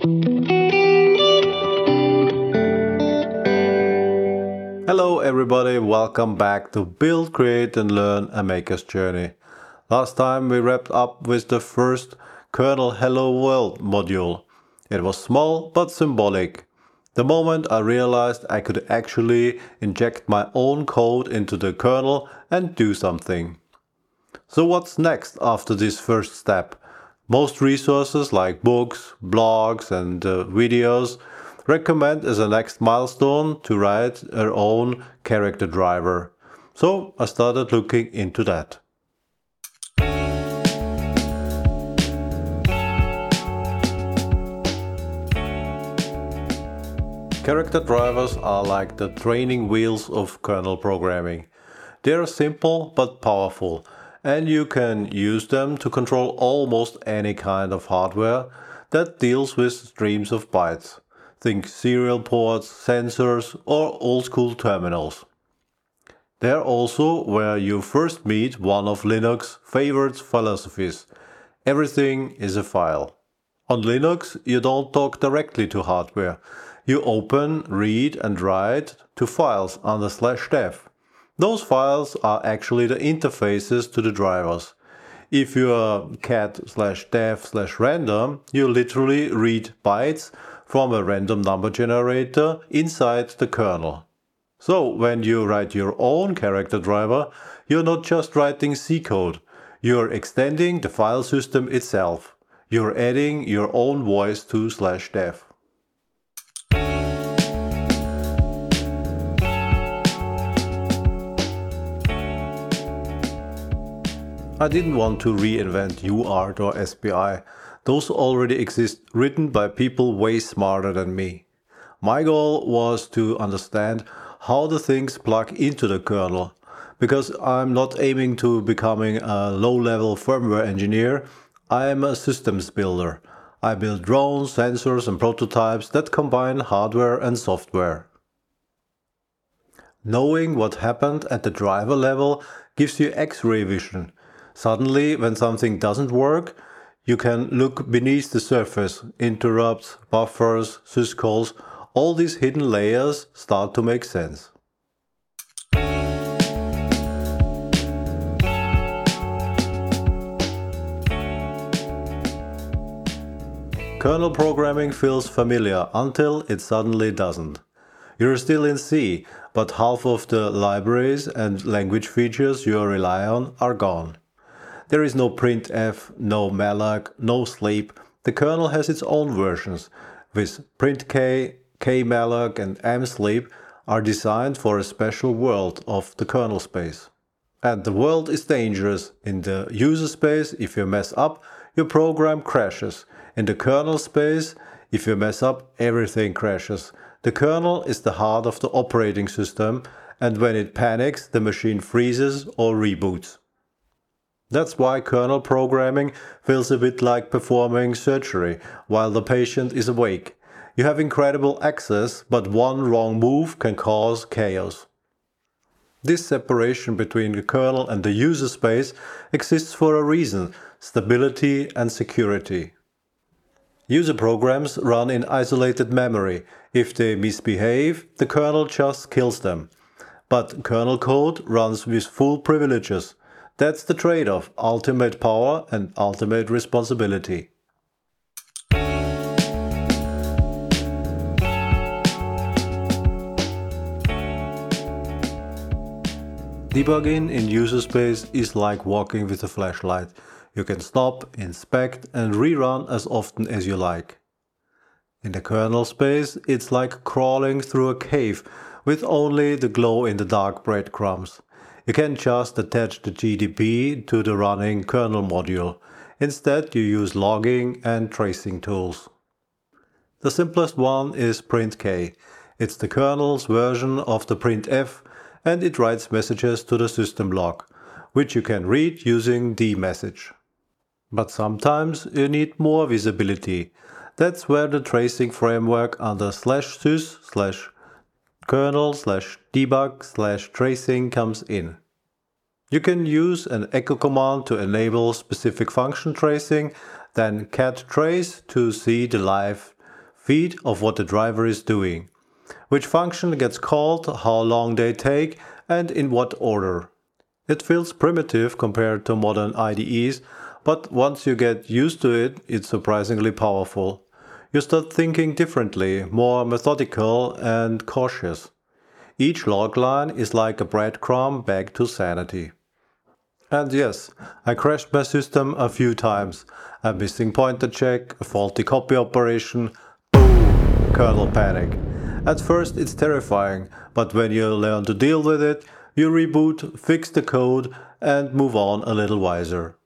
Hello everybody, welcome back to Build, Create and Learn a Maker's Journey. Last time we wrapped up with the first kernel Hello World module. It was small but symbolic. The moment I realized I could actually inject my own code into the kernel and do something. So what's next after this first step? Most resources like books, blogs and videos recommend as a next milestone to write our own character driver. So I started looking into that. Character drivers are like the training wheels of kernel programming. They are simple but powerful, and you can use them to control almost any kind of hardware that deals with streams of bytes. Think serial ports, sensors, or old-school terminals. They're also where you first meet one of Linux' favorite philosophies. Everything is a file. On Linux, you don't talk directly to hardware. You open, read and write to files under /dev. Those files are actually the interfaces to the drivers. If you are cat/dev/random, you literally read bytes from a random number generator inside the kernel. So when you write your own character driver, you're not just writing C code. You're extending the file system itself. You're adding your own voice to /dev. I didn't want to reinvent UART or SPI. Those already exist, written by people way smarter than me. My goal was to understand how the things plug into the kernel, because I'm not aiming to becoming a low-level firmware engineer. I am a systems builder. I build drones, sensors and prototypes that combine hardware and software. Knowing what happened at the driver level gives you X-ray vision. Suddenly, when something doesn't work, you can look beneath the surface. Interrupts, buffers, syscalls, all these hidden layers start to make sense. Kernel programming feels familiar until it suddenly doesn't. You're still in C, but half of the libraries and language features you rely on are gone. There is no printf, no malloc, no sleep. The kernel has its own versions, with printk, kmalloc and msleep are designed for a special world of the kernel space. And the world is dangerous. In the user space, if you mess up, your program crashes. In the kernel space, if you mess up, everything crashes. The kernel is the heart of the operating system, and when it panics, the machine freezes or reboots. That's why kernel programming feels a bit like performing surgery while the patient is awake. You have incredible access, but one wrong move can cause chaos. This separation between the kernel and the user space exists for a reason: stability and security. User programs run in isolated memory. If they misbehave, the kernel just kills them. But kernel code runs with full privileges. That's the trade-off: ultimate power and ultimate responsibility. Debugging in user space is like walking with a flashlight. You can stop, inspect and rerun as often as you like. In the kernel space, it's like crawling through a cave with only the glow-in-the-dark breadcrumbs. You can't just attach the GDB to the running kernel module. Instead, you use logging and tracing tools. The simplest one is printk. It's the kernel's version of the printf, and it writes messages to the system log, which you can read using dmessage. But sometimes you need more visibility. That's where the tracing framework under /sys/kernel/debug/tracing comes in. You can use an echo command to enable specific function tracing, then cat trace to see the live feed of what the driver is doing, which function gets called, how long they take, and in what order. It feels primitive compared to modern IDEs, but once you get used to it, it's surprisingly powerful. You start thinking differently, more methodical and cautious. Each log line is like a breadcrumb back to sanity. And yes, I crashed my system a few times. A missing pointer check, a faulty copy operation, boom, kernel panic. At first it's terrifying, but when you learn to deal with it, you reboot, fix the code, and move on a little wiser.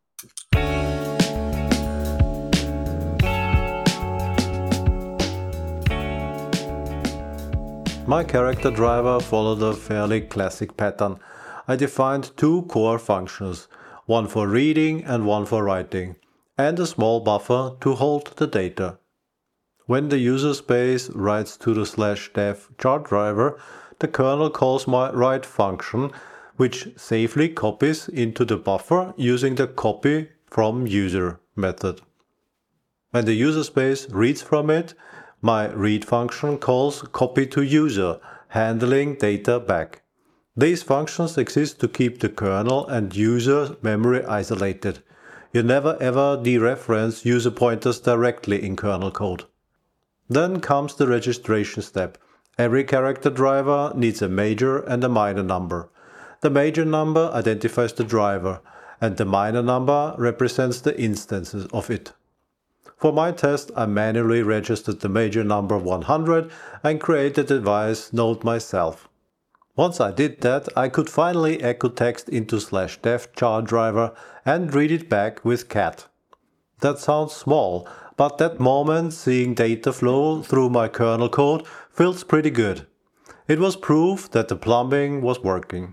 My character driver followed a fairly classic pattern. I defined two core functions, one for reading and one for writing, and a small buffer to hold the data. When the user space writes to the /dev chart driver, the kernel calls my write function, which safely copies into the buffer using the copy from user method. When the user space reads from it, my read function calls copy to user, handling data back. These functions exist to keep the kernel and user memory isolated. You never ever dereference user pointers directly in kernel code. Then comes the registration step. Every character driver needs a major and a minor number. The major number identifies the driver, and the minor number represents the instances of it. For my test, I manually registered the major number 100 and created the device node myself. Once I did that, I could finally echo text into /dev chart driver and read it back with cat. That sounds small, but that moment seeing data flow through my kernel code feels pretty good. It was proof that the plumbing was working.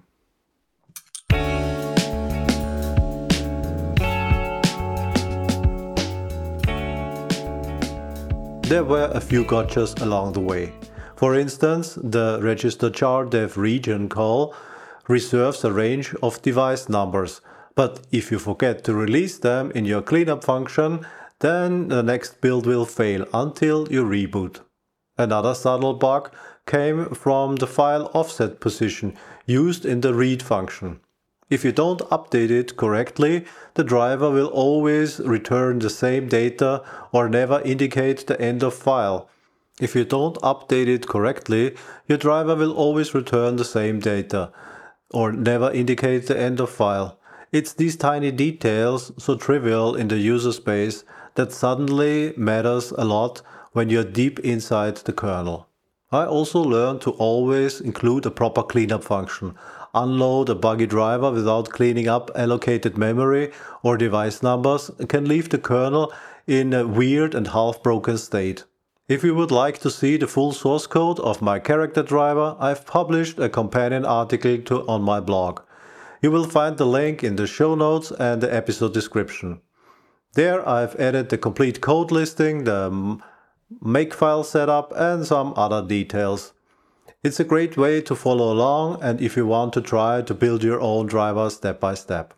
There were a few gotchas along the way. For instance, the register char dev region call reserves a range of device numbers, but if you forget to release them in your cleanup function, then the next build will fail until you reboot. Another subtle bug came from the file offset position used in the read function. If you don't update it correctly, the driver will always return the same data or never indicate the end of file. If you don't update it correctly, your driver will always return the same data or never indicate the end of file. It's these tiny details, so trivial in the user space, that suddenly matters a lot when you're deep inside the kernel. I also learned to always include a proper cleanup function. Unload a buggy driver without cleaning up allocated memory or device numbers can leave the kernel in a weird and half-broken state. If you would like to see the full source code of my character driver, I've published a companion article on my blog. You will find the link in the show notes and the episode description. There I've added the complete code listing, the makefile setup and some other details. It's a great way to follow along and if you want to try to build your own driver step by step.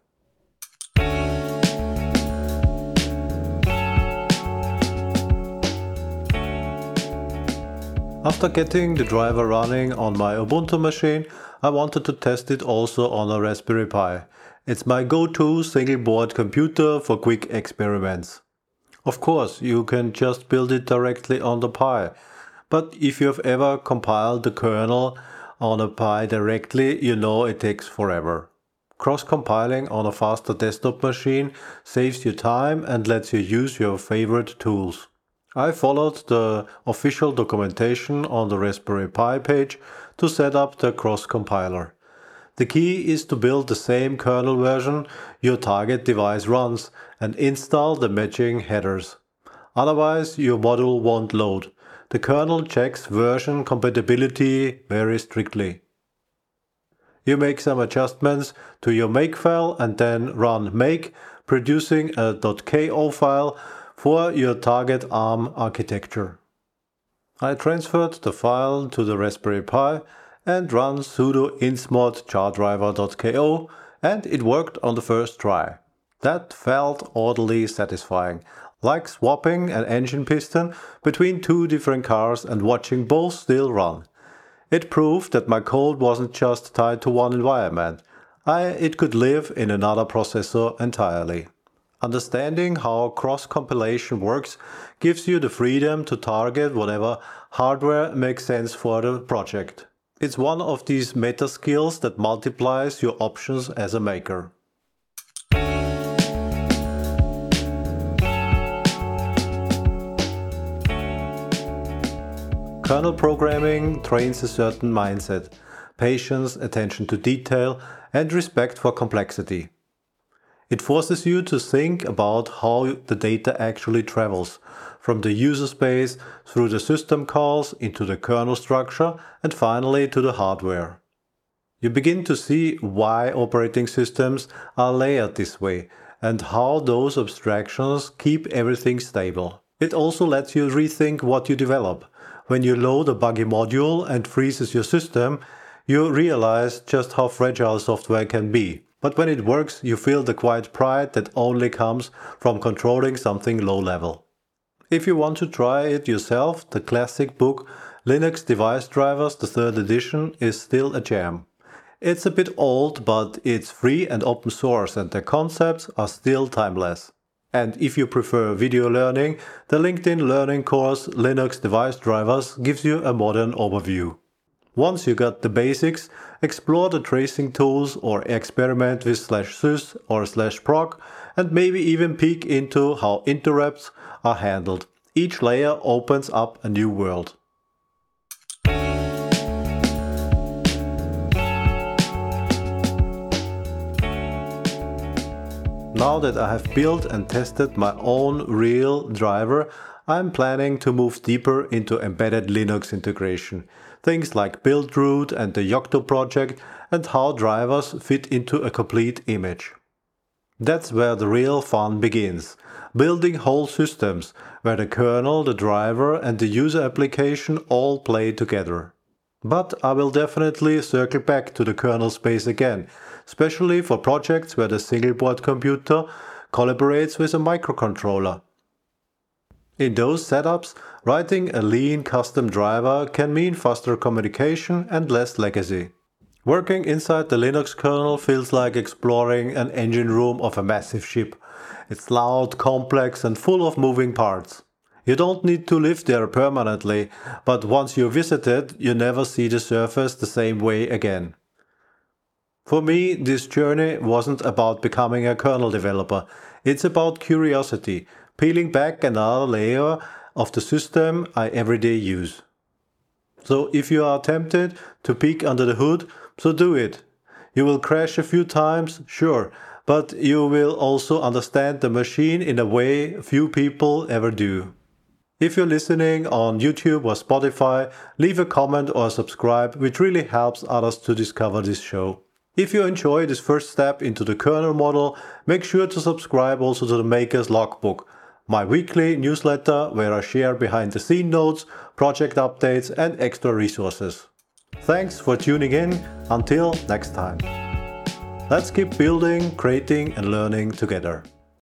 After getting the driver running on my Ubuntu machine, I wanted to test it also on a Raspberry Pi. It's my go-to single-board computer for quick experiments. Of course, you can just build it directly on the Pi. But if you have ever compiled the kernel on a Pi directly, you know it takes forever. Cross-compiling on a faster desktop machine saves you time and lets you use your favorite tools. I followed the official documentation on the Raspberry Pi page to set up the cross-compiler. The key is to build the same kernel version your target device runs and install the matching headers. Otherwise, your module won't load. The kernel checks version compatibility very strictly. You make some adjustments to your makefile and then run make, producing a .ko file for your target ARM architecture. I transferred the file to the Raspberry Pi and ran sudo insmod chardriver.ko and it worked on the first try. That felt oddly satisfying, like swapping an engine piston between two different cars and watching both still run. It proved that my code wasn't just tied to one environment. It could live in another processor entirely. Understanding how cross-compilation works gives you the freedom to target whatever hardware makes sense for the project. It's one of these meta skills that multiplies your options as a maker. Kernel programming trains a certain mindset, patience, attention to detail, and respect for complexity. It forces you to think about how the data actually travels, from the user space through the system calls into the kernel structure and finally to the hardware. You begin to see why operating systems are layered this way and how those abstractions keep everything stable. It also lets you rethink what you develop. When you load a buggy module and freezes your system, you realize just how fragile software can be. But when it works, you feel the quiet pride that only comes from controlling something low level. If you want to try it yourself, the classic book Linux Device Drivers, the 3rd edition, is still a gem. It's a bit old, but it's free and open source and the concepts are still timeless. And if you prefer video learning, the LinkedIn learning course Linux Device Drivers gives you a modern overview. Once you got the basics, explore the tracing tools or experiment with /sys or /proc and maybe even peek into how interrupts are handled. Each layer opens up a new world. Now that I have built and tested my own real driver, I'm planning to move deeper into embedded Linux integration. Things like Buildroot and the Yocto project and how drivers fit into a complete image. That's where the real fun begins. Building whole systems, where the kernel, the driver and the user application all play together. But I will definitely circle back to the kernel space again, especially for projects where the single board computer collaborates with a microcontroller. In those setups, writing a lean custom driver can mean faster communication and less legacy. Working inside the Linux kernel feels like exploring an engine room of a massive ship. It's loud, complex and full of moving parts. You don't need to live there permanently, but once you visit it, you never see the surface the same way again. For me, this journey wasn't about becoming a kernel developer. It's about curiosity, peeling back another layer of the system I everyday use. So if you are tempted to peek under the hood, so do it. You will crash a few times, sure, but you will also understand the machine in a way few people ever do. If you're listening on YouTube or Spotify, leave a comment or subscribe, which really helps others to discover this show. If you enjoy this first step into the kernel model, make sure to subscribe also to the Maker's Logbook, my weekly newsletter where I share behind-the-scenes notes, project updates and extra resources. Thanks for tuning in. Until next time. Let's keep building, creating and learning together.